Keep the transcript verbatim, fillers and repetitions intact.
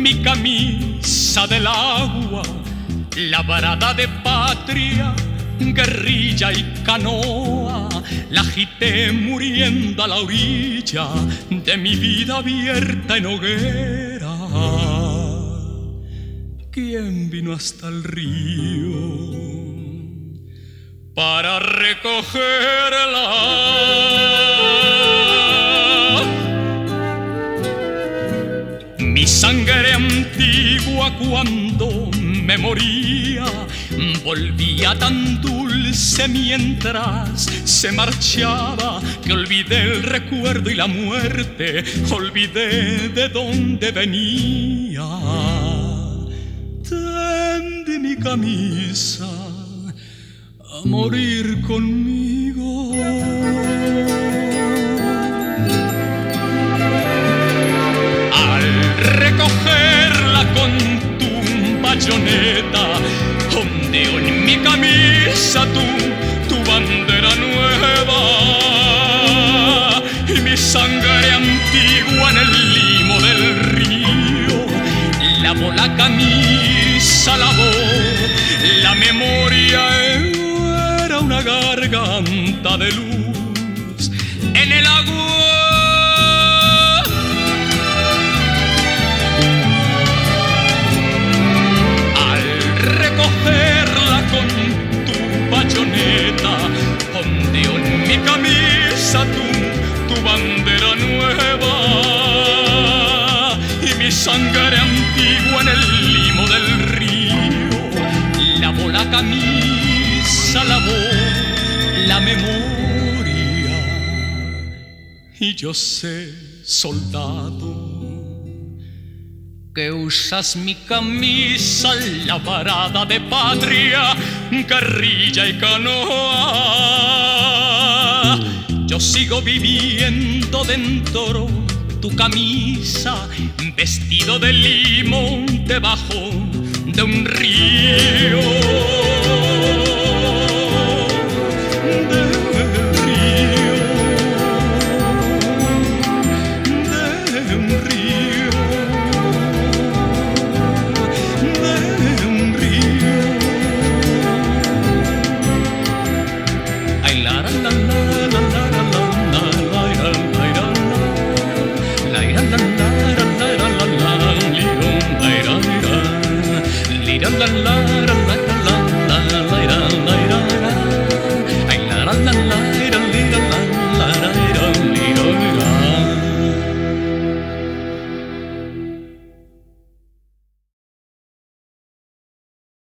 mi camisa del agua, labrada de patria, guerrilla y canoa, la agité muriendo a la orilla de mi vida abierta en hoguera. ¿Quién vino hasta el río para recogerla? Mi sangre antigua cuando me moría volvía tan dulce mientras se marchaba, que olvidé el recuerdo y la muerte, olvidé de dónde venía. Tendí mi camisa a morir conmigo. Al recogerla con tu bayoneta, ondeo en mi camisa tu, tu bandera nueva, y mi sangre antigua en el limo del río lavó la camisa, lavó la memoria, era una garganta de luz en el agua. Recogerla con tu bayoneta, ondeo en mi camisa tu, tu bandera nueva, y mi sangre antigua en el limo del río lavó la camisa, lavó la memoria. Y yo sé, soldado, que usas mi camisa labrada de patria, guerrilla y canoa. Yo sigo viviendo dentro tu camisa, vestido de limón debajo de un río.